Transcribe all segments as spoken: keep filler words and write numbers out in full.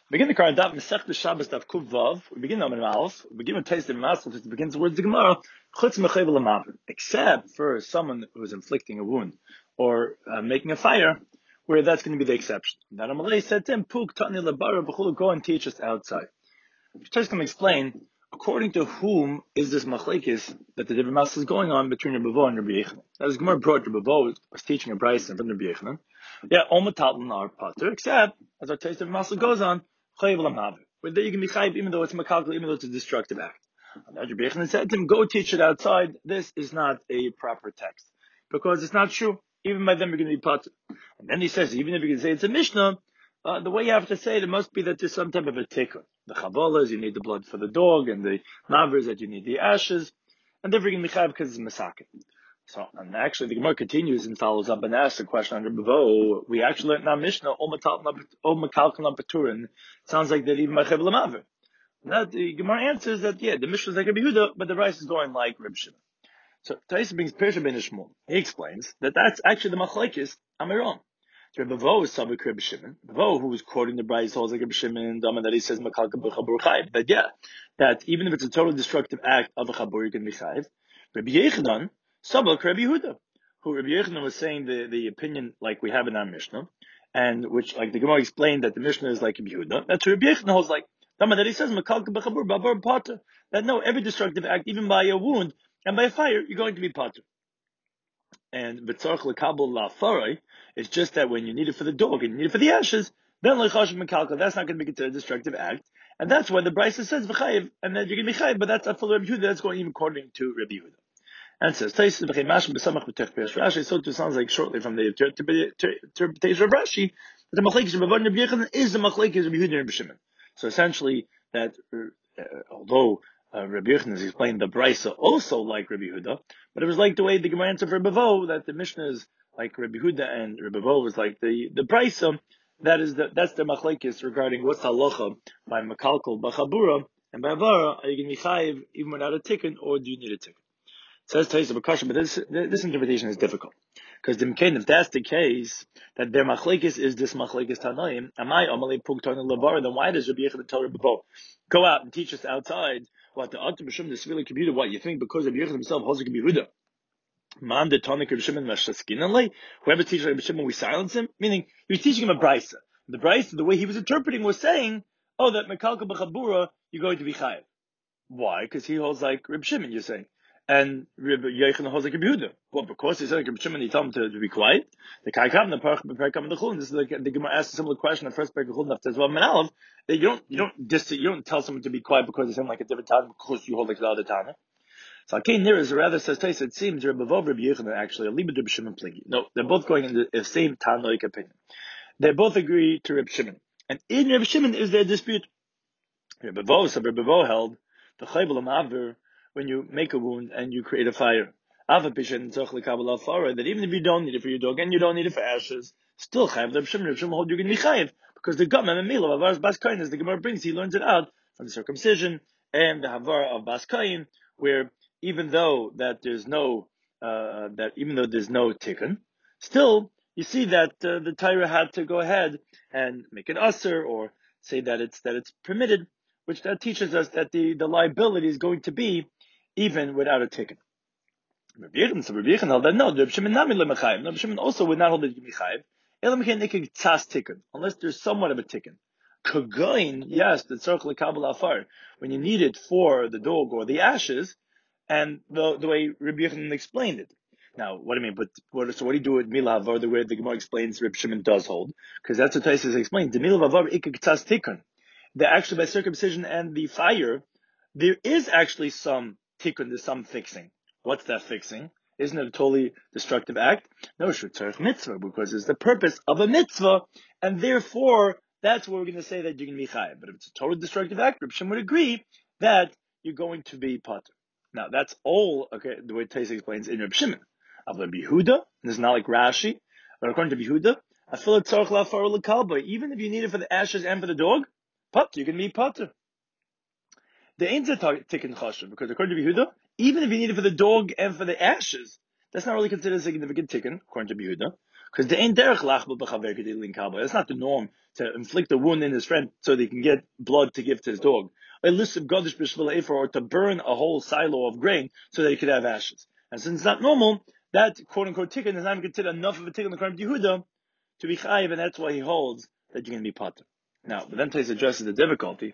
Begin the current daf Masech the Shabbos daf Kuv Vav. We begin on Aleph. We begin with taste of Masel. It begins the words of the Gemara. Chutz mechavel amaver. Except for someone who is inflicting a wound or uh, making a fire, where that's going to be the exception. That Amalei said to him, "Puk tani lebara b'chulu, go and teach us outside." Just to explain, according to whom is this machlekes that the different Masel is going on between Rabbi Vo and Rabbi Yechanan? That is Gemara brought Rabbi Vo was teaching a brayso in front of Rabbi Yechanan. Yeah, Omatalton are pater, except as our taste of Masel goes on. Where there you can be chayiv even though it's makalkal, even though it's a destructive act. And Rabbi Yechanan said to him, go teach it outside. This is not a proper text. Because it's not true. Even by them you're going to be pater. And then he says, even if you can say it's a Mishnah, uh, the way you have to say it, it must be that there's some type of a tikkun. The chabolas, you need the blood for the dog, and the mavers that you need the ashes. And therefore you're going to be chayiv because it's masakin. So, and actually, the Gemara continues and follows up and asks a question under Bavo. We actually learned in our Mishnah, O Makalkan Paturin. Sounds like that even by Chevla Maver. That the Gemara answers that, yeah, the Mishnah is like Rabbi Yehuda, but the rice is going like Reb Shimon. So, Taisa brings Pirsha ben Ishmael. He explains that that's actually the Machlekes Amiron. Rabbi Vo is Sabik Reb Shimon. Vo, who was quoting the Bryce, holds like Reb Shimon, that he says Makalkan B'chabur Chayv. But yeah, that even if it's a totally destructive act of a Chabur, you can be Chayv. Rabbi Yechanan, Sabak Rabbi Yehuda, who Rabbi Yechanan was saying the, the opinion like we have in our Mishnah, and which, like the Gemara explained, that the Mishnah is like Rabbi Yehuda. That's Rabbi Yechanan holds like, that he says, that no, every destructive act, even by a wound and by a fire, you're going to be potter. And B'tzarch l'kabel la'afarai, it's just that when you need it for the dog and you need it for the ashes, then l'chashav mekalka, that's not going to be considered a destructive act. And that's why the Brisa says v'chayiv, and then you're going to be chayiv, but that's not for Rabbi Yehuda, that's going even according to Rabbi Yehuda. And it says, Rashi, so it sounds like shortly from the interpretation of Rashi, that the Machlekes of Rabbi Yechanan is the Machlekes of Rabbi Yehuda and Rabbi Shimon. So essentially, that uh, although uh, Rabbi Yechanan is explaining the Brisa also like Rabbi Yehuda, but it was like the way the Gemara answered for Rabbi Vo, that the Mishnah is like Rabbi Yehuda and Rabbi Vo was like the, the Brisa, that is the, that's the Machlekes regarding what's halacha by Makalkal, Bachabura, and by Avara, are you going to be chayiv even without a tikkun, or do you need a tikkun? Says Taisa Bakasha, but this this interpretation is difficult because if that's the case, that their machlekes is this machlekes tanaim, amai amalei pugtana levar, then why does Rabbi Yechanan tell Rabbi Vo, go out and teach us outside? What the Atum B'Shim the severely computer? What you think because Rabbi Yechanan himself holds a Yehuda? Man the Tonic Rabbi Shimon Mashaskinanlei. Whoever teaches Rabbi Shimon, we silence him. Meaning you're teaching him a brisa. The brisa, the way he was interpreting, was saying, oh, that mekalka b'chabura, you're going to be chayiv. Why? Because he holds like Rabbi Shimon. You're saying. And Rabbi Yechanan holds like Rabbi Yehuda. Well, because he said like Rabbi Shimon, he told him to, to be quiet. The Kaikam, the Parach, the Parach, the Chulin. This is like the Gemara asked a similar question. The first Parach, the Chulin, after Zvav Menalev, that you don't, you don't dis, you don't tell someone to be quiet because they sound like a different Tana, because you hold like the other Tana. So Akain near is rather says Taisa. It seems Rabbi Vov, Rabbi Yechanan actually a libid Rabbi Shimon Pligi. No, they're both going in the same Tanoic opinion. They both agree to Rabbi Shimon, and in Rabbi Shimon is their dispute. Rabbi Vov, so Rabbi Vov held the Chayvel Amaver. When you make a wound and you create a fire. That even if you don't need it for your dog and you don't need it for ashes, still chayav the Reb Shimon. Reb Shimon hold you're going to be chayav because the gam and meal of Avaras Bas Kain, as the Gemara brings, he learns it out from the circumcision and the Havara of Bas Kain, where even though that there's no uh, that even though there's no tikkun, still you see that uh, the Torah had to go ahead and make an usher or say that it's that it's permitted, which that teaches us that the, the liability is going to be even without a tikkun. Rabbi Yechanan, so Rabbi Yechanan held that no, Rabbi Shimon nami lemechayiv. Rabbi Shimon also would not hold it to be chayiv. Elam ken ikig tzas tikkun, unless there's somewhat of a tikkun. Kagoin, yes, the tzarch lekabel afar, when you need it for the dog or the ashes, and the the way Rabbi Yechanan explained it. Now, what do I mean? But what, so what do you do with milav, or the way the Gemara explains Rabbi Shimon does hold? Because that's what Taisus explains. The milav avar ikig tzas tikkun. That actually by circumcision and the fire, there is actually some tikkun, there's some fixing. What's that fixing? Isn't it a totally destructive act? No, shutzarech mitzvah, because it's the purpose of a mitzvah, and therefore, that's where we're going to say that you're going to be chayav. But if it's a totally destructive act, Reb Shimon would agree that you're going to be pater. Now, that's all, okay, the way Taisa explains in Reb Shimon. Of Rabbi Yehuda, this is not like Rashi, but according to Rabbi Yehuda, I feel it tzarech la'afar l'kalba, even if you need it for the ashes and for the dog, pater, you can be pater. The ain't a tikkun chashuv, because according to Yehuda, even if you need it for the dog and for the ashes, that's not really considered a significant tikkun, according to Yehuda. Because the ain't derech lachbel b'chaver kedei linkabo. That's not the norm to inflict a wound in his friend so that he can get blood to give to his dog. Or to burn a whole silo of grain so that he could have ashes. And since it's not normal, that quote unquote tikkun is not even considered enough of a tikkun according to Yehuda to be chayiv, and that's why he holds that you're going to be pater. Now, but then Tais addresses the difficulty.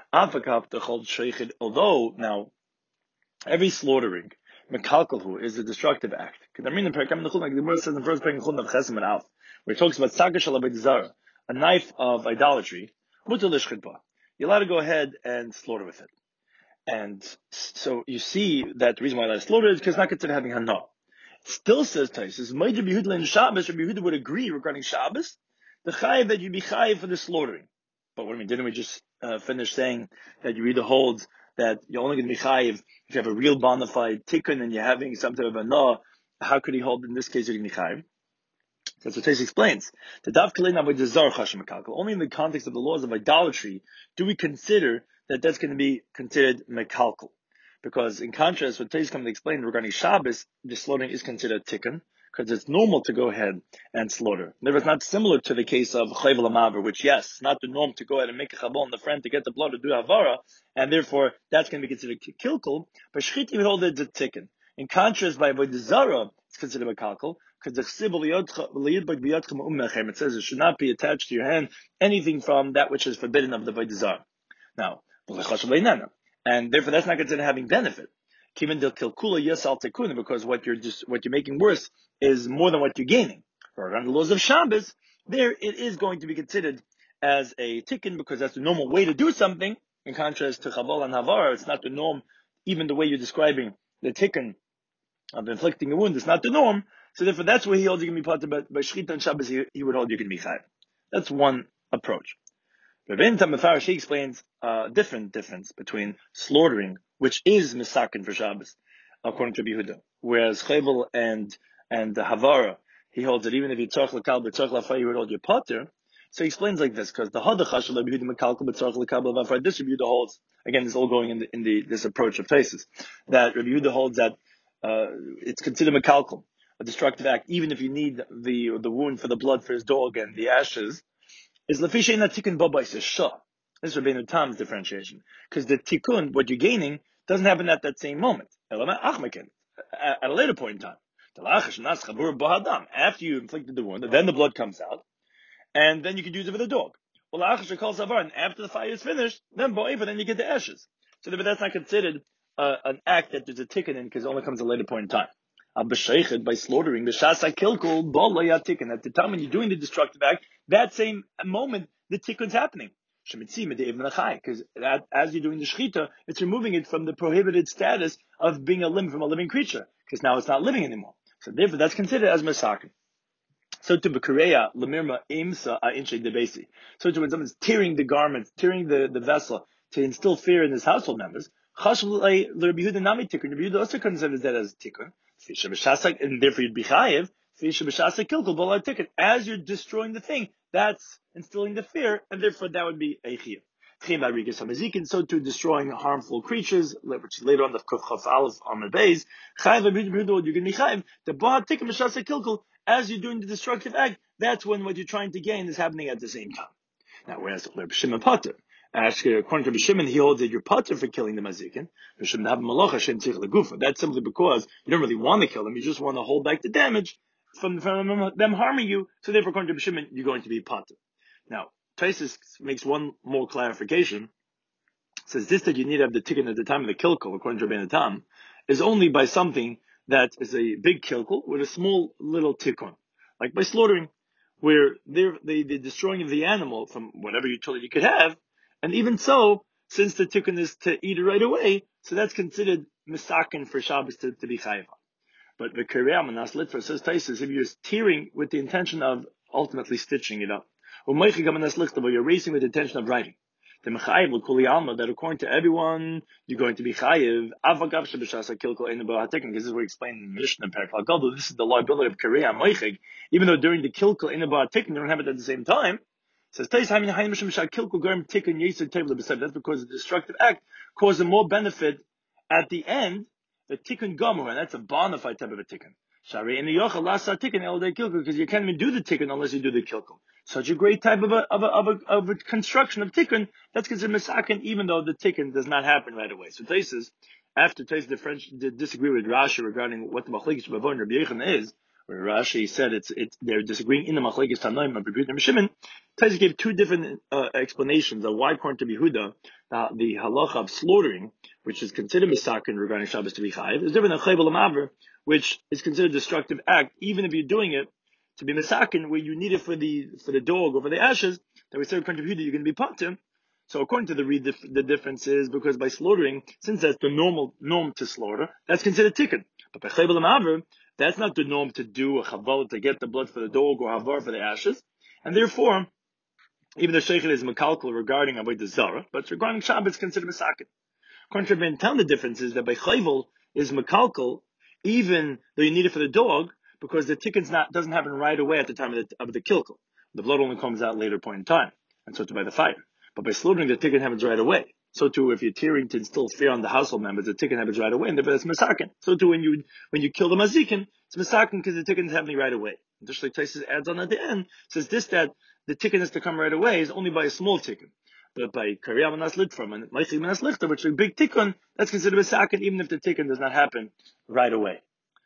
Although now every slaughtering, mekalkalhu, is a destructive act. The Gemara says in the first paragraph of Chesem and Alf, where it talks about sagar shel avodah zara, a knife of idolatry, mutar lishchit ba. You're allowed to go ahead and slaughter with it. And so you see that the reason why I slaughter is because it's not considered having hana. Still says Taisus, Rabbi Yehuda in Shabbos, Rabbi Yehuda would agree regarding Shabbos, the chayiv that you'd be chayiv for the slaughtering. But what do I mean? Didn't we just uh, finish saying that Yehuda holds that you're only going to be chayiv if you have a real bona fide tikkun and you're having some type of hana? How could he hold in this case you're going to be chayiv? That's what Taisus explains. The dav kalei avodah zara chashem mekalkel. Only in the context of the laws of idolatry do we consider that that's going to be considered mekalkel. Because in contrast, what Taisus comes to explain regarding Shabbos, the slaughtering is considered tikkun, because it's normal to go ahead and slaughter. Therefore, it's not similar to the case of chayvel hamaver, which yes, it's not the norm to go ahead and make a chabon on the friend to get the blood to do havara, and therefore that's going to be considered kilkel. But shchita we hold it as a tikkun. In contrast, by avodah zara, it's considered a kalkel, because the chsib it says it should not be attached to your hand anything from that which is forbidden of the avodah zara. Now, and therefore that's not considered having benefit. Because what you're just what you're making worse is more than what you're gaining. Or on the laws of Shabbos, there it is going to be considered as a tikkun because that's the normal way to do something. In contrast to Chabal and Havara, it's not the norm. Even the way you're describing the tikkun of inflicting a wound is not the norm. So therefore that's where he holds you can be part of. But by Shechita and Shabbos, he, he would hold you can be chayav. That's one approach. Rabbeinu Tam Mefarish, he explains a different difference between slaughtering, which is misakin for Shabbos, according to Yehuda, whereas Chayvel and and the Havara, he holds that even if you tzarch l'kal b'tzarch l'afar, you would hold your potter. So he explains like this, because the Hadachash of Yehuda mekalkel b'tzarch l'kal b'afar, this Yehuda holds, again, this is all going in the, in the this approach of Taisus, that Yehuda holds that uh, it's considered mekalkel, a destructive act, even if you need the the wound for the blood for his dog and the ashes, is lefishay na tikkun babais is shah. This is Rabbeinu Tam's differentiation. Because the tikkun, what you're gaining, doesn't happen at that same moment. At a later point in time. After you inflicted the wound, then the blood comes out, and then you can use it for the dog. And after the fire is finished, then then you get the ashes. So that's not considered uh, an act that there's a tikkun in, because it only comes at a later point in time. By slaughtering the shasa kilkul tikkun. At the time when you're doing the destructive act, that same moment the tikkun's happening. Because as you're doing the shechita, it's removing it from the prohibited status of being a limb from a living creature, because now it's not living anymore. So therefore, that's considered as masakin. So to b'kareya lemirma imsa inche debesi. So to when someone's tearing the garments, tearing the, the vessel to instill fear in his household members, chashuv l'Rabbi Yehuda nami tikkun. Rabbi Yehuda also considers that as tikkun, and therefore you'd be chayiv. As you're destroying the thing, that's instilling the fear, and therefore that would be a chiyuv. So to destroying harmful creatures, which later on the Kuf Chaf Aleph on the base, you're going to be chayiv. The Bahat Tikkun Mishasa Kilkul, as you're doing the destructive act, that's when what you're trying to gain is happening at the same time. Now, whereas Reb Shimon Pater, actually, according to Reb Shimon, he holds that you're Pater for killing the mazikin. That's simply because you don't really want to kill them; you just want to hold back the damage from, from them harming you. So therefore, according to Reb Shimon, you're going to be Pater. Now, Taisus makes one more clarification. It says this that you need to have the tikkun at the time of the kilkul, according to Rabbeinu Tam, is only by something that is a big kilkul with a small little tikkun, like by slaughtering, where they're the the destroying of the animal from whatever utility you could have, and even so, since the tikkun is to eat it right away, so that's considered misakin for Shabbos to, to be chayiv. But the Kiryam and Naslitfer says Taisus, if you're tearing with the intention of ultimately stitching it up, or you're racing with the intention of writing, the mechayiv l'kuli alma, that according to everyone you're going to be chayiv. Avagav sheb'shasa kilkul ein b'hatikkun. This is what we explain in the Mishnah in Perek Haggadah. This is the liability of Kiryam Moichig. Even though during the kilkul ein b'hatikkun you don't have it at the same time. It says Taisus hamin hayim mishum kilkul goyim tikkun yisur tevla b'seb. That's because the destructive act causes more benefit at the end. The tikkun gomer, and that's a bona fide type of a tikkun. Shari in the yochel lasa tikkun el de kilkel, because you can't even do the tikkun unless you do the kilkel. Such a great type of a of a of a, of a construction of tikkun that's considered misakin, even though the tikkun does not happen right away. So Taisus, after Taisus the French did disagree with Rashi regarding what the machlekes Bavon Rabbi Yechon is, where Rashi said it's it's they're disagreeing in the machlekes Tanoim of Rabbi Shimon. Taisus gave two different uh, explanations of why, according to Yehuda, uh, the halacha of slaughtering, which is considered misakin regarding Shabbos to be chayiv, is different than chayv l'maver, which is considered a destructive act, even if you're doing it to be misakin, where you need it for the for the dog or for the ashes. That we say according to Yehuda you're going to be patur. So according to the read, the, the difference is because by slaughtering, since that's the normal norm to slaughter, that's considered tikkun. But by chayv l'maver, that's not the norm to do a chaval to get the blood for the dog or havar for the ashes, and therefore, even the sheikh is mekalkel regarding avodah zara, but regarding Shabbos, it's considered misakin. According to Ben Tal, the difference is that by chayvel is mekalkel, even though you need it for the dog, because the tikkun's not doesn't happen right away at the time of the, of the kilkel. The blood only comes out later point in time, and so too by the fire. But by slaughtering, the tikkun happens right away. So too, if you're tearing to instill fear on the household members, the tikkun happens right away, and therefore it's misakin. So too, when you when you kill the mazikin, it's misakin because the tikkun is happening right away. And just like Taisus adds on at the end, says this that the tikkun is to come right away is only by a small tikkun. But by kariyam manas litfram and meichig manas lichter, which is a big tikkun, that's considered misakin even if the tikkun does not happen right away.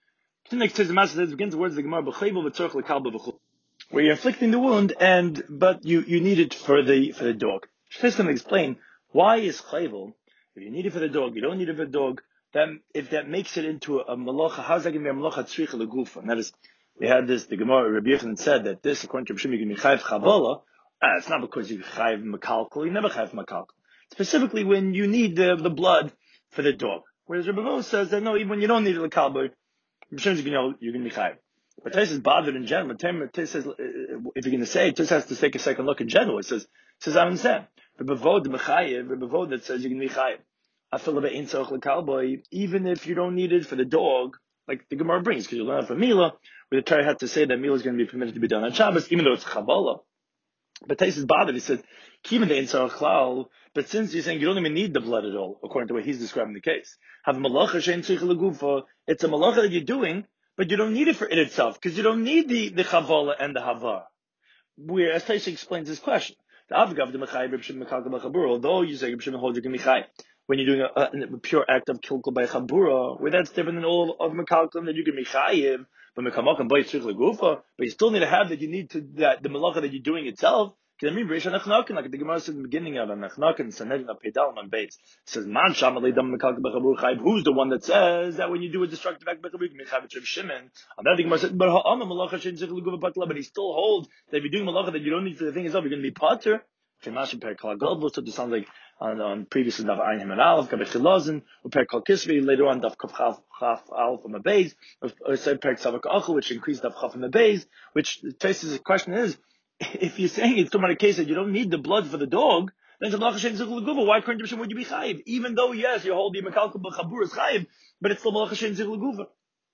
Next says the master begins the words of the Gemara b'chayvel v'tzorch l'kalba v'chul, where you're inflicting the wound and but you you need it for the for the dog. Just going to explain why is chayvel, if you need it for the dog, you don't need it for the dog, then if that makes it into a malacha, how's that going to be a malacha tzricha l'gufa? And that is, we had this, the Gemara, Rabbi Yochanan said that this, according to Rabbi Shimon, you can be chayv chavala. Ah, it's not because you chayv makalkal, you never chayv makalkal. Specifically when you need the, the blood for the dog. Whereas Rabbi Mo says that no, even when you don't need it l'kalba, Rabbi Shimon, you know, you're going to be chayv. But Tais is bothered in general. Tais says, if you're going to say it, Tais has to take a second look in general. It says, it says, I understand. Rabbi Vod mechayev, Rabbi Vod that says you're going to be chayv. I feel about ein tzorch l'kalba, even if you don't need it for the dog, like the Gemara brings, because you learn from Mila, where the Torah had to say that Mila is going to be permitted to be done on Shabbos, even though it's Chabala. But Tais is bothered. He said, "Kiven de insar klal." But since you're saying you don't even need the blood at all, according to what he's describing the case, have malacha shein tzich legufa. It's a malacha that you're doing, but you don't need it for it itself because you don't need the the chavala and the havar. Where as Tais explains this question, the avgav the mechayim b'shem mekal b'chabura. Although you say b'shem holds you can mechayim when you're doing a, a, a pure act of kilkel by chabura, where that's different than all of mekalkim that you can mechayim. But mekamakim by tzich legufa, but you still need to have that. You need to that the malacha that you're doing itself. Because I mean, Reish Anachnakin, like the Gemara says in the beginning of Anachnakin, Sanhedrin of Pedal on base says, "Man shamalei dam mekal b'chabur chayv." Who's the one that says that when you do a destructive act b'chabur, you have Reb Shimon? And then the Gemara says, "But ha'ama malacha shein tzich legufa batla." But he still holds that if you're doing malacha that you don't need for the thing itself, you're going to be patur. Shemashim per kol gadol. So it sounds like on, on previous daf Ayin Him and Aleph, Kabei Chilazin, or per kol kisvi. Later on daf Kaf Chaf Chaf Aleph on the base, or said per Tzavak Achul, which increased daf Chaf on the base. Which faces the question is, if you're saying it's talking about a case that you don't need the blood for the dog, then why according to Mishnah would you be chayiv? Even though yes, you hold the mekalkel b'chabur is chayiv, but it's still malacha shein zich l'guva.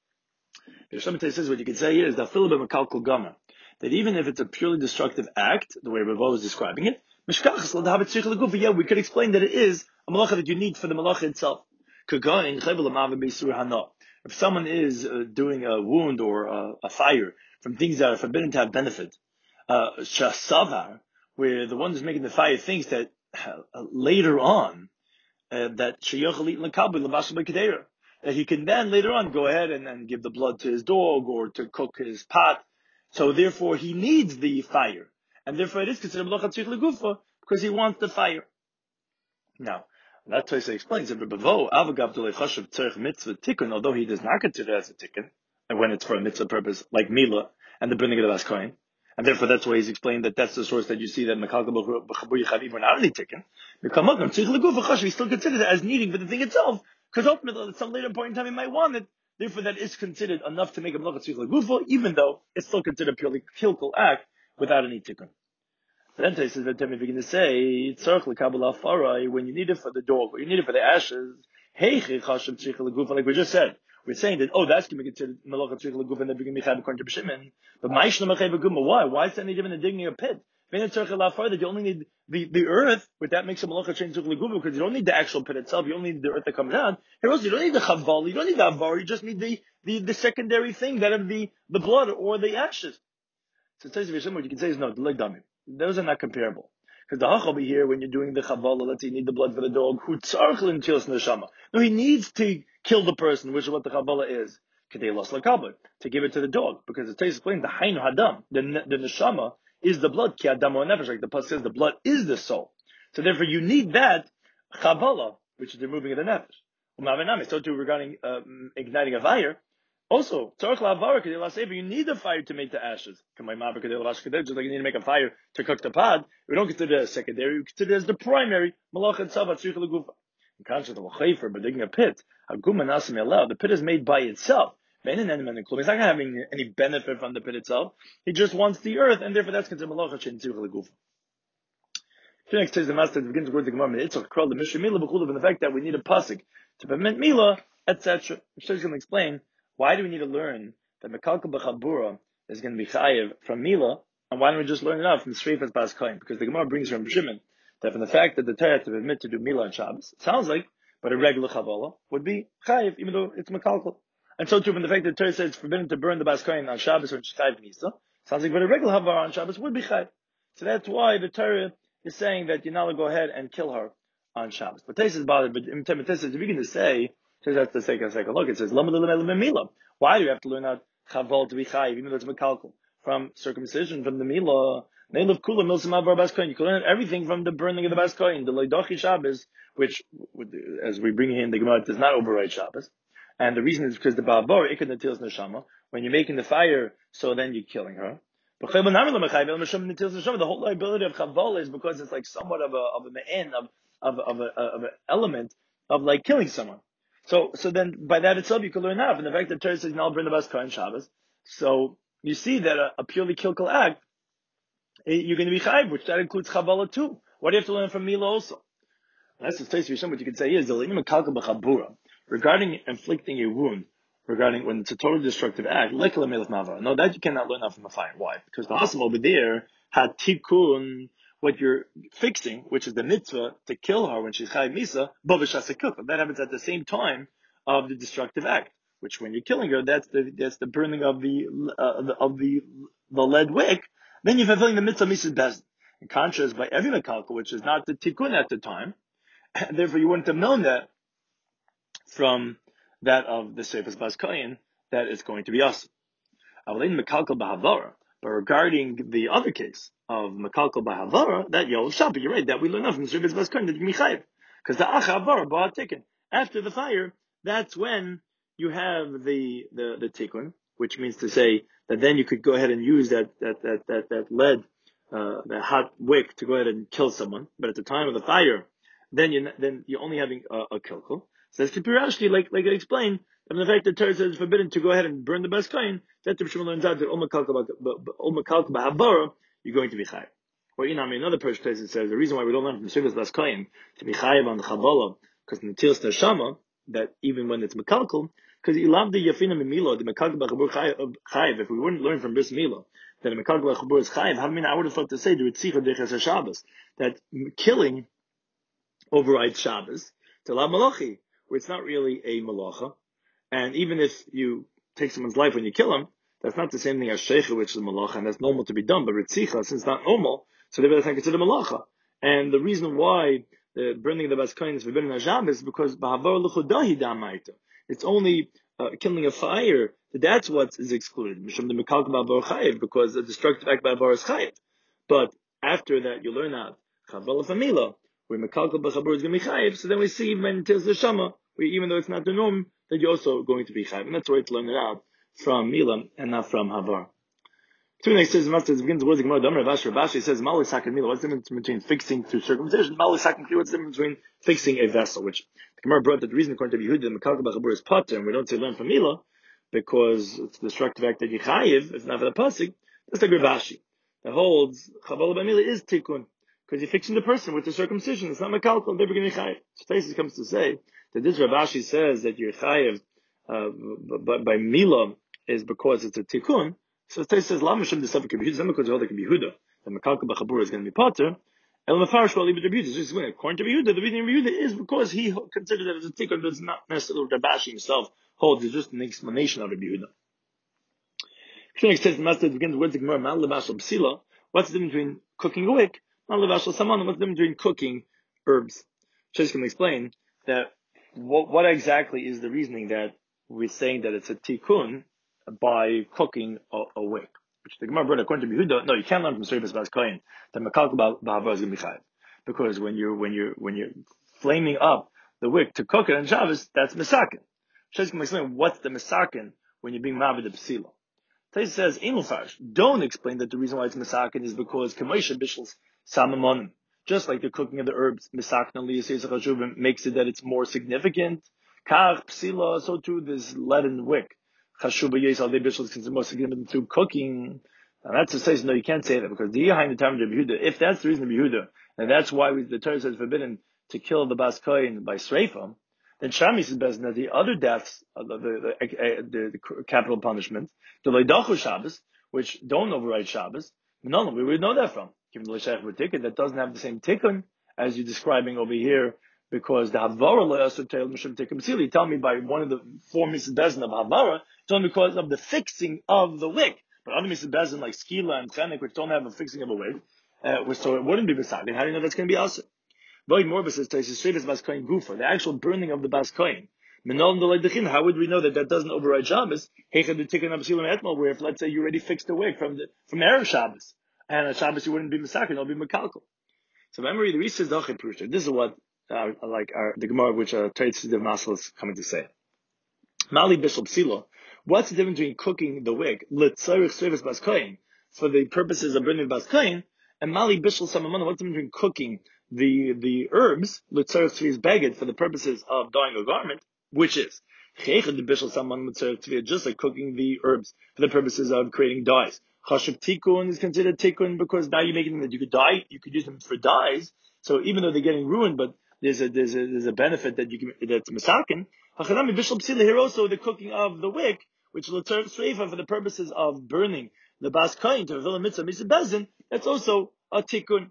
Yerushalmi says what you could say here is that fill mekalkel gama, that even if it's a purely destructive act, the way Ravo is describing it, mishkachas l'dahabit zich l'guva. Yeah, we could explain that it is a malacha that you need for the malacha itself. If someone is uh, doing a wound or uh, a fire from things that are forbidden to have benefit. Uh, Shasavar, where the one who's making the fire thinks that uh, later on uh, that that he can then later on go ahead and, and give the blood to his dog or to cook his pot. So therefore he needs the fire, and therefore it is considered malacha tzich legufa because he wants the fire. Now that Tosha explains that Bavo avagav d'lei chashav tzarich mitzvah tikkun, although he does not consider it as a tikkun, and when it's for a mitzvah purpose like Mila and the bringing of the Askoin. And therefore, that's why he's explained that that's the source that you see that Mekal B'chabur Yichaviv were not only taken. He still considers it as needing for the thing itself, because ultimately at some later point in time he might want it. Therefore, that is considered enough to make a Malacha Tzich L'Gufa, even though it's still considered a purely kilkul act without any tikkun. But then he says that time if you're going to say Tzarech L'Kabel Afarai when you need it for the dog or you need it for the ashes, Heichi Chashem Tzich L'Gufa, like we just said. We're saying that, oh, that's going to be considered malacha tzich l'guf and they're going to be chayv according to b'shimin. But ma'ishna ma'chayv guma. Why? Why is that any different than digging a pit? That you only need the, the earth, but that makes a malacha change to leguva because you don't need the actual pit itself. You only need the earth that comes out. Here also, you don't need the chaval. You don't need the avar. You just need the, the, the secondary thing, that of the, the blood or the ashes. So it says what you can say is no, the leg dummy. Those are not comparable. Because the hach over here, when you're doing the chavala, let's say you need the blood for the dog, who tzarchlin tilas neshama. No, he needs to kill the person, which is what the chavala is. Kedei los lakabel, to give it to the dog. Because it says explained the hainu hadam, the, the neshama is the blood, ki adam or nefesh, like the pasuk says, the blood is the soul. So therefore you need that chavala, which is the removing of the nefesh. So too regarding um, igniting a fire, also, you need a fire to make the ashes. Just like you need to make a fire to cook the pod, we don't consider it as secondary, we consider it as the primary. In contrast to L'chayfer, but digging a pit, the pit is made by itself. He's not having any benefit from the pit itself. He just wants the earth, and therefore that's considered malacha shein tzirich legufa. Next says the master begins to word the Gemara, it's called the Mishnah Mila b'chulav, and the fact that we need a pasuk to permit Mila, et cetera. Which is going to explain why do we need to learn that Mekalka b'chabura is going to be chayiv from Mila, and why don't we just learn it out from Sreifas Bas Kohen? Because the Gemara brings from Shimon that from the fact that the Torah has to admit to do Mila on Shabbos, it sounds like, but a regular chavala would be chayiv, even though it's Mekalka. And so too from the fact that the Torah says it's forbidden to burn the Bas Kohen on Shabbos or in chayiv Misa, sounds like but a regular chavala on Shabbos would be chayiv. So that's why the Torah is saying that you're not going to go ahead and kill her on Shabbos. But Tais is bothered, but in Tais is begin to say, so that's to take a second look. It says, why do you have to learn out chaval to be chayiv, even though it's mekalkel? From circumcision, from the milah, you can learn everything from the burning of the Bas Kohen, the Leidochi Shabbos, which, as we bring in the Gemara, does not override Shabbos. And the reason is because the Ba'abar, Ikad Natilas Neshama, when you're making the fire, so then you're killing her. The whole liability of chaval is because it's like somewhat of a, of a me'en, of, of, of, a, of an element of like killing someone. So, so then by that itself you can learn out. And the fact that Torah says, now bring the Bas Kohen Shabbos. So you see that a, a purely kilkel act, you're going to be chayiv, which that includes chavala too. What do you have to learn from Mila also? That's the Tais Rishon. What you can say is, regarding inflicting a wound, regarding when it's a totally destructive act, like no, that you cannot learn out from a fire. Why? Because the Hasam over there had tikkun, what you're fixing, which is the mitzvah to kill her when she's chayiv misa, that happens at the same time of the destructive act. Which, when you're killing her, that's the that's the burning of the uh, the, of the the lead wick. Then you're fulfilling the mitzvah misas bezin. In contrast, by every mekalka, which is not the tikkun at the time, and therefore you wouldn't have known that from that of the Seifas Bas Kohen that it's going to be us. But regarding the other case of mekalka b'havara, that yo shabbat, you're right, that we learn enough from Seifas Bas Kohen that you can be chayiv, because the acha havara ba'at tikkun, after the fire, that's when you have the the the tikkun, which means to say that then you could go ahead and use that that that that, that lead, uh, that hot wick to go ahead and kill someone. But at the time of the fire, then you then you're only having a, a kilkel. So that's Kipirashti, like like I explained, and the fact that Torah says it's forbidden to go ahead and burn the Bas Kohen, that the Shimon learns out that Ol Mekalka b'Havara, you're going to be chayiv. Or you know, I mean, another place it says the reason why we don't learn from Seifas Bas Kohen to be chayiv on the Chavala, because in the Natilas Neshama, that even when it's mekalkel, because you love the yafina mimilo, the mekalkel b'chabur chayiv. If we wouldn't learn from Bris Mila that a mekalkel b'chabur is chayiv, how many I would have thought to say the ritzicha dechas Shabbos, that killing overrides Shabbos to la malachi, where it's not really a malacha, and even if you take someone's life when you kill him, that's not the same thing as sheicha, which is malacha, and that's normal to be done. But ritzicha, since it's not normal, so therefore that's not considered malacha. And the reason why the burning of the Bas Kohen is forbidden on Shabbos is because b'havar l'chudahi da'amaita. It's only uh, kindling a fire, that's what is excluded. Mishum the mekalka b'havar chayiv, because the destructive act b'havar is chayiv. But after that, you learn out chaval famila, where mekalka b'chabur is going to be chayiv. So then we see when it tells the shama, where even though it's not the norm, that you're also going to be chayiv, and that's why it's learned it out from mila and not from havar. Two next says, Master begins the words of Gemara. Damar Rabashi. Rabashi says, "Malis hakan mila." What's the difference between fixing through circumcision? Malis hakan mila. What's the difference between fixing a vessel? Which the Gemara brought that the reason according to Yehuda, the mekalka b'chabur is pater, and we don't say learn from mila because it's the destructive act that you chayiv. It's not for the pasuk. That's like Rabashi that holds chavala b'mila is tikkun because you're fixing the person with the circumcision. It's not mekalka. They're going to chayiv. So Taisus comes to say that this Rabashi says that you're chayiv uh, by, by mila is because it's a tikkun. So Tais says, "Lama shem the suffer Yehuda." Some because all the Yehuda the Mekalka B'Chabura is going to be Potter. El Mefarish Bali B'Rebuda is just according to Rebuda. The reason Rebuda is because he considers that as a tikkun, but it's not necessarily what Rabashi himself holds. It's just an explanation of Rebuda. What's the difference between cooking a wick? What's the difference between cooking herbs? Just can explain that what, what exactly is the reasoning that we're saying that it's a tikkun by cooking a, a wick? Which the Gemara brought according to Yehuda. No, you can't learn from Seifas Bas Kohen that Mekalka B'Hava is going to be chayav, because when you're when you're when you're flaming up the wick to cook it on Shabbos, that's misakin. Just can explain what's the misakin when you're being mavid of psila. Taisa says, don't explain that the reason why it's misakin is because Kamosha Bishal's samamonim. Just like the cooking of the herbs, misakin aliyah makes it that it's more significant. Kach, psila, so too this leaden wick. Chashuba yes al Bishal is considered more significant through cooking. And that's to say, no, you can't say that, because the behind the time of Yehuda, if that's the reason of Yehuda, and that's why we, the Torah says forbidden to kill the Bas Kohen by Sreifa, then Shamis is better than the other deaths, uh, the, the, the, the, the capital punishment, the Leidachu Shabbos, which don't override Shabbos. No, we would know that from. Given the Leishach with tikkun, that doesn't have the same tikkun as you're describing over here, because the Havara Le'asur Teil Mishum Tikkun B'Sili, tell me by one of the four Misas Bezin of Havara, it's only because of the fixing of the wick. But other Misas Bezin like Skila and Chenek, which don't have a fixing of a wick, uh, so it wouldn't be B'Sagin. How do you know that's going to be also? Very more says the actual burning of the Bas Kohen. How would we know that that doesn't override Shabbos? Where if, let's say, you already fixed the wick from the from Erev Shabbos, and on Shabbos you wouldn't be Masakin, it'll be Makalkal. So memory the Risa is the This is what uh, like our, the Gemara which uh, Teitz the Masal is coming to say. Mali Bishop Silo. What's the difference between cooking the wick Bas Kohen for the purposes of burning the Bas Kohen, and Mali Bishop Samamana? What's the difference between cooking the the herbs l'tzarev tzvi is beged for the purposes of dyeing a garment, which is just like cooking the herbs for the purposes of creating dyes. Chashuv tikkun is considered tikkun because now you're making them that you could dye, you could use them for dyes. So even though they're getting ruined, but there's a there's a there's a benefit that you can that's misakin. Hachanami bishul psila here also the cooking of the wick, which l'tzarev tzreifa for the purposes of burning the bas kain to fulfill a mitzvah misah bezin. That's also a tikkun.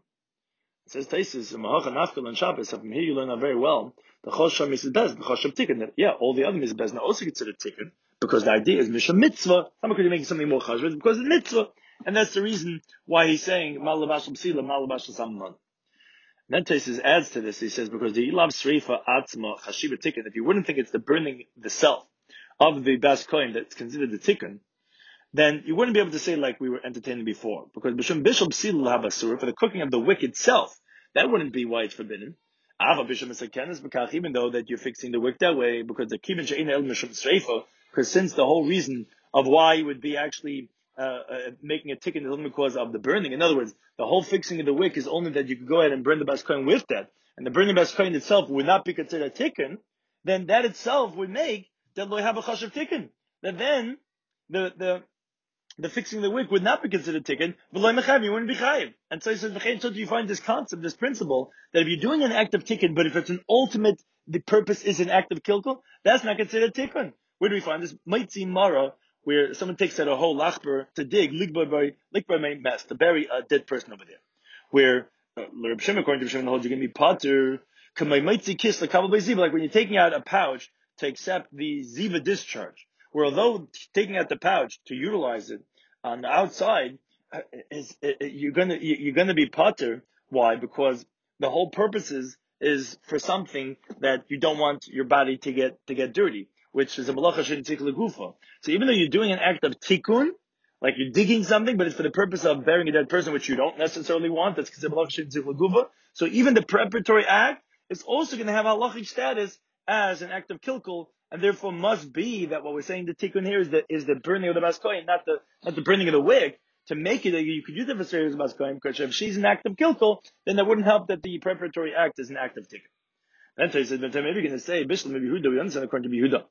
It says Taisis, Mahacha Nafkal and Shabbos. From here you learn that very well. The Chosham is Bez, the Chosham Tikkun. That yeah, all the other Mizbez are also considered Tikkun, because the idea is Misha Mitzvah. Not because you're making something more Chashvat, because it's Mitzvah. And that's the reason why he's saying Malabashal Psila, Malabashal Samman. Then Taisis adds to this, he says, because the Ilav Sreifa Atzma Chashiva Tikkun, if you wouldn't think it's the burning the self of the Bas Kohen that's considered the Tikkun, then you wouldn't be able to say like we were entertaining before. Because Bishum Bishul Psil Habasur, for the cooking of the wick itself, that wouldn't be why it's forbidden. Ava Bishum Misakenis Bakach, even though that you're fixing the wick that way, because the Kibin She'ina El Mishum Sreifa, because since the whole reason of why you would be actually uh, uh, making a tikkun is only because of the burning. In other words, the whole fixing of the wick is only that you could go ahead and burn the Bas Kohen with that, and the burning Bas Kohen itself would not be considered a tikkun, then that itself would make that lo have a chashav tikkun. That then the the the fixing the wick would not be considered tikkun, but lo mechayiv, you wouldn't be chayiv. And so he says, so you find this concept, this principle, that if you're doing an act of tikkun, but if it's an ultimate, the purpose is an act of kilkul, that's not considered tikkun. Where do we find this? Maitzi Mara, where someone takes out a whole lachber to dig, likbar by mess, to bury a dead person over there. Where, uh, Reb Shimon, according to Reb Shimon, holds you're going to be potter, kamay maitzi kiss, like ziva, like when you're taking out a pouch to accept the ziva discharge. Where although taking out the pouch to utilize it on the outside, uh, is, uh, you're gonna, you're gonna be potter. Why? Because the whole purpose is, is for something that you don't want your body to get, to get dirty, which is a malacha shein tzich legufa. So even though you're doing an act of tikkun, like you're digging something, but it's for the purpose of burying a dead person, which you don't necessarily want, that's considered malacha shein tzich legufa. So even the preparatory act is also going to have halachic status as an act of kilkul, and therefore must be that what we're saying the tikkun here is the, is the burning of the bas kohen, not the, not the burning of the wick, to make it that you could use it for serious bas kohen, because if she's an act of kilkul, then that wouldn't help that the preparatory act is an act of tikkun. Then he said, maybe you're going to say, Bishlam, maybe Yehuda, we understand according to Yehuda.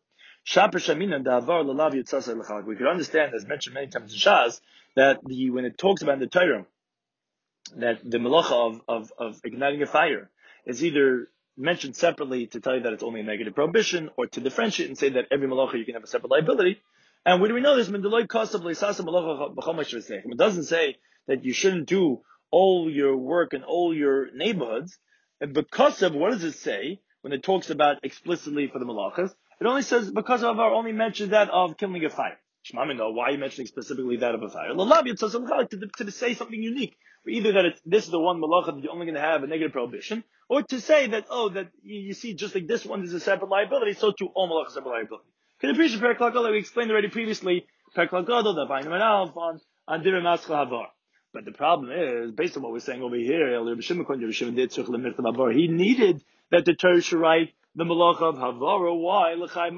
We could understand, as mentioned many times in Shas, that the, when it talks about in the Torah, that the malacha of, of, of igniting a fire is either mentioned separately to tell you that it's only a negative prohibition, or to differentiate and say that every malacha you can have a separate liability. And where do we know this? It doesn't say that you shouldn't do all your work in all your neighborhoods. And because of, what does it say when it talks about explicitly for the malachas? It only says because of our only mentions that of killing a fire. Shmami, no, why are you mentioning specifically that of a fire? To, to say something unique. Either that it's, this is the one malacha that you're only going to have a negative prohibition, or to say that, oh, that you, you see just like this one is a separate liability, so too all malachas are separate liability. Can appreciate Perek Gadol, we explained already previously, Perek Gadol, the Vayim and Alf, on, on Direi Maschal Havar. But the problem is, based on what we're saying over here, he needed that the Torah should write the malacha of Havara. Why?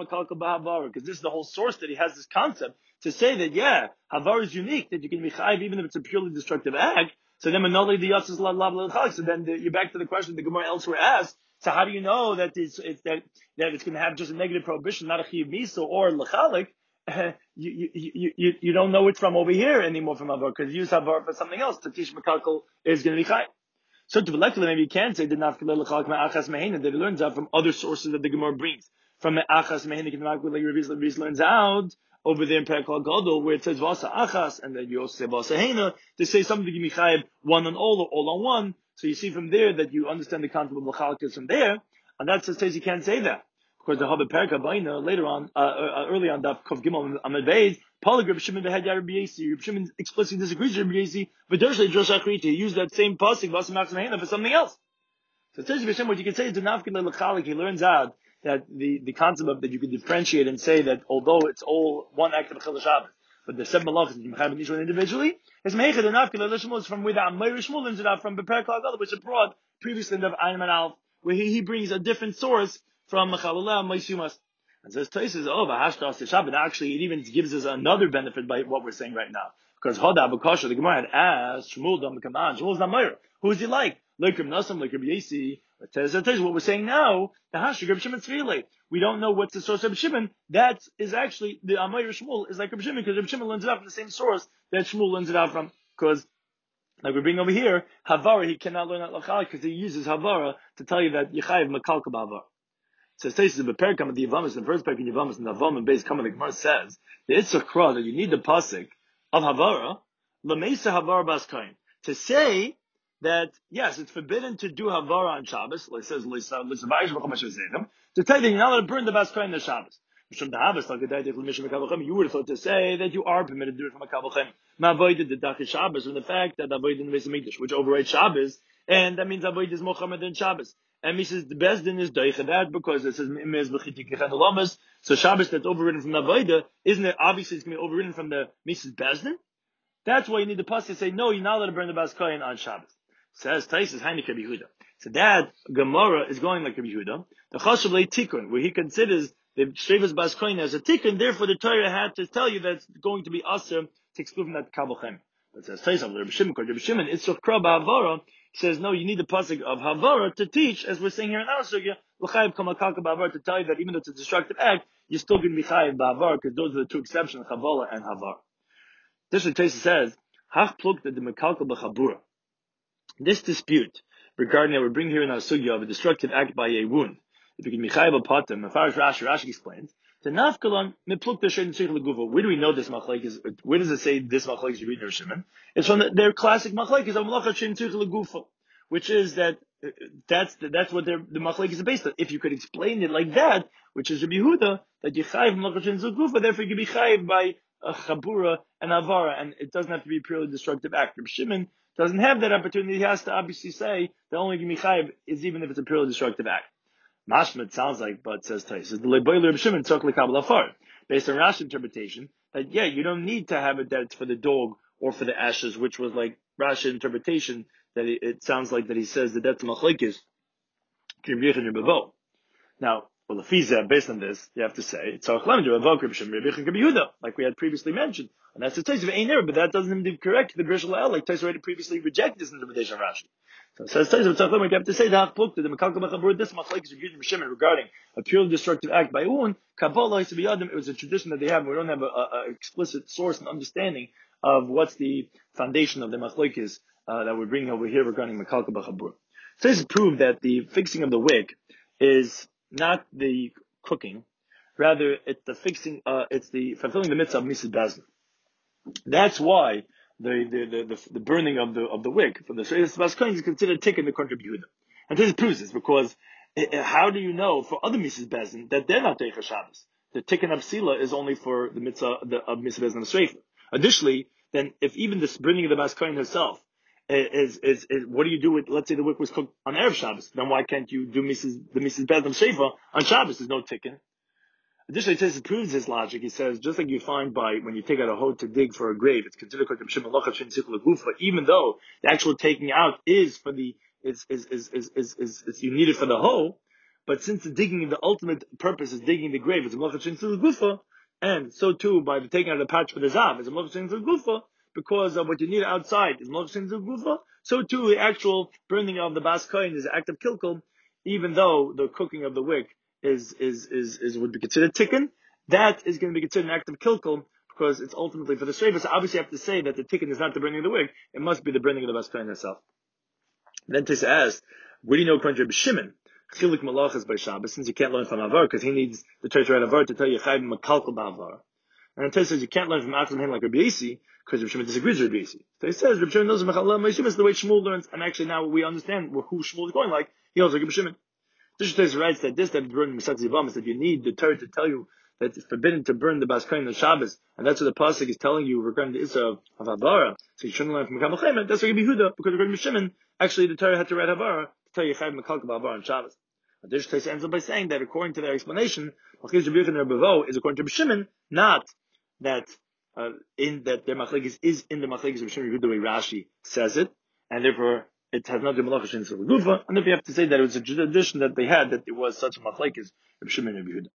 Because this is the whole source that he has this concept to say that, yeah, Havara is unique, that you can be chayiv even if it's a purely destructive act. So then, the yatzis la la. So then the, you're back to the question the Gemara elsewhere asked. So how do you know that it's, it's that that it's going to have just a negative prohibition, not a chiyuv misa or lechalik? Uh, you, you, you, you don't know it from over here anymore from Havar, because you use Havar for something else. Tatish Mekalkal is going to be chai. So to collectively, maybe you can say that Nafkalel Lechalak Me'achas Mehena, that he learns out from other sources that the Gemara brings. From Me'achas Mehena, like Rabbi learns out over there in Perek Gadol, where it says Vasa Achas, and then you also say Vasa Hena, to say something to give me chai one on all or all on one. So you see from there that you understand the concept of Lechalak is from there, and that says you can't say that. Of course, the Habba Perka Baina later on, uh, uh, early on, Daf Kov Gimel Amud Beis, Polyg Reb Shimon behed Yar Rabbi Yasi. Reb Shimon explicitly disagrees with Rabbi Yasi, but Dershli Josh Achriti, he used that same pasuk Vasa Machas Mehena for something else. So it says Reb Shimon, what you can say is the Nafkin Lechalik. He learns out that the the concept of that you can differentiate and say that although it's all one act of Chil Shabbos, but the seven malachas that you have each one individually, is Meichad the Nafkin Lechalik is from where the Amir Shmuel learns it out from Perek Gadol, which is brought previously in the Ayin and Alf, where he, he brings a different source from Mechalaleh Meisumas. And so Tais says, oh, Vahashtas the Shabbat. Actually, it even gives us another benefit by what we're saying right now. Because Hoda Abakasha, the Gemara had asked, Shmuel Dam Kaman, Shmuel's not Meir. Who is he like? Like Reb Nassim, like Reb Yasi. What we're saying now, the Hashir Reb Shimon Tzvile. We don't know what's the source of Reb Shimon. That is actually, the Amayr Shmuel is like Reb Shimon, because Reb Shimon learns it out from the same source that Shmuel learns it out from. Because, like we bring over here, Havara, he cannot learn that Lachal, because he uses Havara to tell you that Yechayev Makalka B'Havara. So it says the Perkam of the Yavamas, the first Perkam Yavamas, and the Avam and base Kama, the Gemara says, the Itzachra, that you need the pasuk of Havara, Lamesa Havara Bas Kain, to say that, yes, it's forbidden to do Havara on Shabbos, like it says, to tell you that you're not allowed to burn the Bas Kain on Shabbos. You would have thought to say that you are permitted to do it from a Kabbalchem. Ma'avoided the Dach Shabbos, from the fact that avoided the Beis Hamikdash, which overrides Shabbos, and that means avoid is Mohammed than Shabbos. And he says the Bezdin is doicha that because it says so Shabbos that's overridden from the Avodah, isn't it? Obviously, it's going to be overridden from the Missus Bezdin. That's why you need the pasuk to say no, you're not allowed to burn the Bas Kohen on Shabbos. Says Taisus Heinik Rabbi Yehuda. So that Gemara is going like Rabbi Yehuda. The Chashav Tikkun, where he considers the Shrevas Bas Kohen as a Tikkun. Therefore, the Torah had to tell you that it's going to be Aser to exclude from that Kabbalchem. But says Taisus Rabbi Shimon, Rabbi Shimon, Itzrach Kra Ba'avara. He says, no, you need the pasuk of Havara to teach, as we're saying here in our sugya, l'chayiv kol makaka ba'avar, to tell you that even though it's a destructive act, you're still going to be chayiv ba'avar, because those are the two exceptions, Chavala and Havar. This Tesa says, hach plukta de mekalka b'chabura. This dispute regarding that we're bringing here in our sugya of a destructive act by a wound, if you can be chayiv b'patim, Mefarish Rashi, Rashi explains, the nafkalan meplukta shein tzich leguva. Where do we know this machlekes? Where does it say this machlekes you read in Shimon? It's from the, their classic machlekes of malacha shein tzich legufa, which is that uh, that's the, that's what their the machlekes is based on. If you could explain it like that, which is Rabbi Yehuda, that you chayiv malacha shein tzich legufa, therefore you can be chayiv by a chabura and avara, and it doesn't have to be a purely destructive act. Rabbi Shimon doesn't have that opportunity. He has to obviously say the only give me chayiv is even if it's a purely destructive act. Mashma sounds like, but says Tais, the Leiboiler Reb Shimon took lekabel afar, based on Rashi interpretation that yeah, you don't need to have it that it's for the dog or for the ashes, which was like Rashi interpretation that it, it sounds like that he says that that's machlekes. Now, well, the Fiza, based on this, you have to say it's like we had previously mentioned, and that's the Tais of Ein Ereb, but that doesn't even correct the Brishal El, like Tais already previously rejected this interpretation of Rashi. So it says, Tais of Tzachlim, we have to say the Hachpluk to the Mekalka B'Chabur, this machlekes of Shimon regarding a purely destructive act by Un, Kabbalah it was a tradition that they have, and we don't have an explicit source and understanding of what's the foundation of the machlekes uh, that we're bringing over here regarding Mekalka B'Chabur. So this is proof that the fixing of the wick is not the cooking, Rather, it's the fixing, uh, it's the fulfilling the mitzvah of Misas Bezdin. That's why the the, the, the, the burning of the of the wick for the Shreis Bas Kohen is considered taken the contributor. And this proves this because it, how do you know for other Misas Bezdin that they're not Teicha Shabbos? The tikkun of Sila is only for the mitzvah the, of Misas Bezdin and Shreifa. Additionally, then if even this burning of the Bas Kohen herself is, is is what do you do with, let's say the wick was cooked on Erev Shabbos, then why can't you do Misas the Misas Bezdin and Shreifa on Shabbos? There's no tikkun. Additionally, it proves his logic. He says, just like you find by when you take out a hoe to dig for a grave, it's considered even though the actual taking out is for the is is is is is, is, is you need it for the hoe, but since the digging, the ultimate purpose is digging the grave, it's a gufa, and so too by the taking out of the patch for the zav, it's a gufa, because of what you need outside is gufa. So too the actual burning of the bas kohen is an act of kilkel, even though the cooking of the wick is is is is would be considered tikkun. That is going to be considered an act of kilkel because it's ultimately for the shreifa. So obviously you have to say that the tikkun is not the burning of the wick; it must be the burning of the bas kohen herself. Then Tisa asked, "What do you know according to Rabbi Shimon? Chiluk malachas by Shabbos, since you can't learn from Avar because he needs the Torah to write Avar to tell you chayv makalkal ba'avar." And Tisa says you can't learn from Achim him like Rabbi Yasi because Rabbi Shimon disagrees with Rabbi Yasi. So he says Rabbi Shimon knows is the way Shmuel learns, and actually now we understand who Shmuel is going like. He also like Rabbi Shimon. This writes that this that burning Mesach Zivam is that you need the Torah to tell you that it's forbidden to burn the Bas Kohen on Shabbos, and that's what the pasuk is telling you regarding the Issa of Havara. So you shouldn't learn from Mekam Chayim. That's Rabbi Yehuda, because according to Shimon, actually the Torah had to write Havara to tell you Chayim Mekalka Havara on Shabbos. But this case ends up by saying that according to their explanation, Machlekes Rabbi Yochanan and Rabbi Vo is according to Rabbi Shimon, not that uh, in that their Machlekes is in the Machlekes of Rabbi Shimon Yehuda the way Rashi says it, and therefore it has not the malachas in the gufa, and if you have to say that it was a tradition that they had that it was such a machlekes Rabbi Shimon and Rabbi Yehuda.